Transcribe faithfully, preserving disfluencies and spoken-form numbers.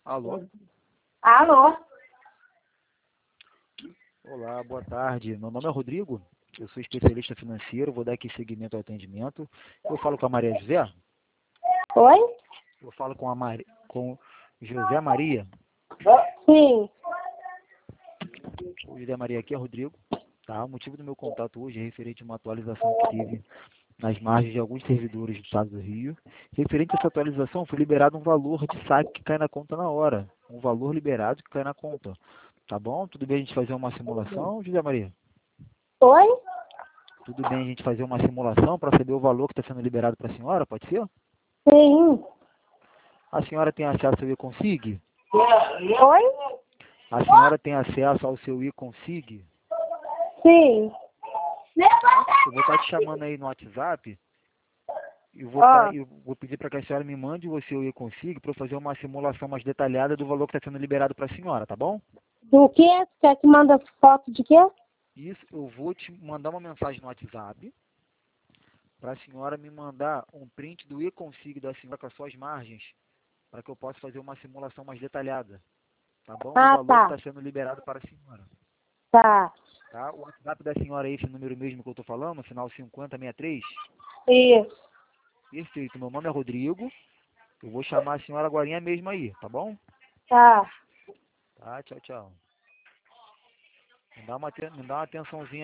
Alô? Alô? Olá, boa tarde. Meu nome é Rodrigo, eu sou especialista financeiro, vou dar aqui seguimento ao atendimento. Eu falo com a Maria José? Oi? Eu falo com a Mari... com José Maria? Sim. O José Maria aqui é Rodrigo, tá? O motivo do meu contato hoje é referente a uma atualização que teve nas margens de alguns servidores do estado do Rio. Referente a essa atualização, foi liberado um valor de saque que cai na conta na hora. Um valor liberado que cai na conta. Tá bom? Tudo bem a gente fazer uma simulação, José Maria? Oi? Tudo bem a gente fazer uma simulação para saber o valor que está sendo liberado para a senhora? Pode ser? Sim. A senhora tem acesso ao e-consig? Oi? A senhora tem acesso ao seu e-consig? Sim. Eu vou estar te chamando aí no WhatsApp e vou, Ó, tá, eu vou pedir para que a senhora me mande o seu e-consig para eu fazer uma simulação mais detalhada do valor que está sendo liberado para a senhora, tá bom? do que? Quer que manda foto de quê? Isso, eu vou te mandar uma mensagem no WhatsApp para a senhora me mandar um print do e-consig da senhora com as suas margens, para que eu possa fazer uma simulação mais detalhada, tá bom? Do Ah, valor que tá. está sendo liberado para a senhora. Tá. Tá? O WhatsApp da senhora é esse número mesmo que eu estou falando, final cinquenta sessenta e três? Isso. Perfeito, meu nome é Rodrigo, eu vou chamar a senhora agorinha mesmo aí, tá bom? Tá. Tá, tchau, tchau. Me dá uma, aten- me dá uma atençãozinha